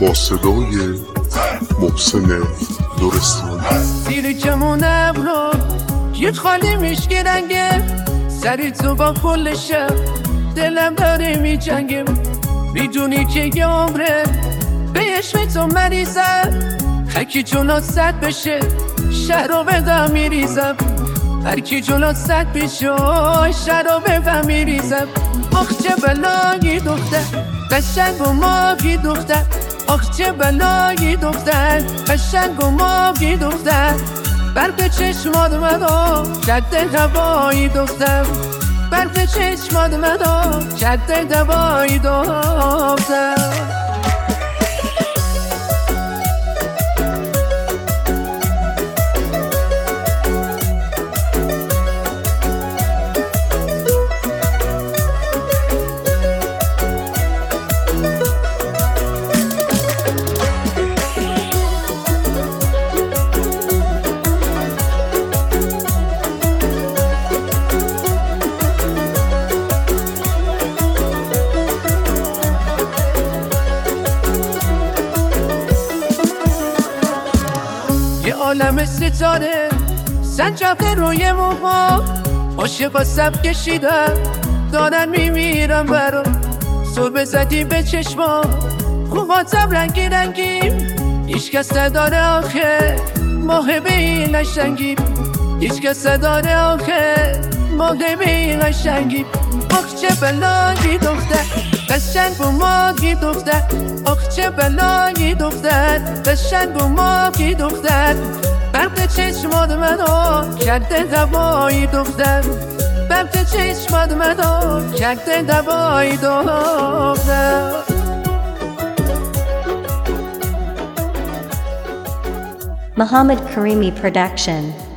با صدای محسن درستانی. زیر کمونم رو یه خالی میشگی رنگه، سری تو با کل شب دلم داره میجنگه. میدونی که یه عمره به عشق تو مریضم، هرکی جلو صد بشه شهر رو بدم میریزم، هرکی جلو صد بشه شهر رو بدم میریزم. آخ چه بلایی دختر قشنگ و ماهی دختر، آخ چه بلایی دختر قشنگ و ماهی دختر. برق چشمات منو کرده هوایی دختر، برق چشمات منو کرده هوایی دختر. یه عالم ستاره سنجاقه روی موها، عاشقا سب کشیدم دارن میمیرم برا. صبح زدی به چشما خوباتم رنگی رنگیم، هیچ کس نداره آخه ماه به این قشنگی، هیچ کس نداره آخه ماه به این قشنگی. آخ چه بلایی دختر قشنگ و ماهی دختر، آخ چه بلایی دختر قشنگ و ماهی دختر. برق چشمات منو کرده دوایی دختر، برق چشمات منو کرده دوایی دختر. Muhammad Karimi Production.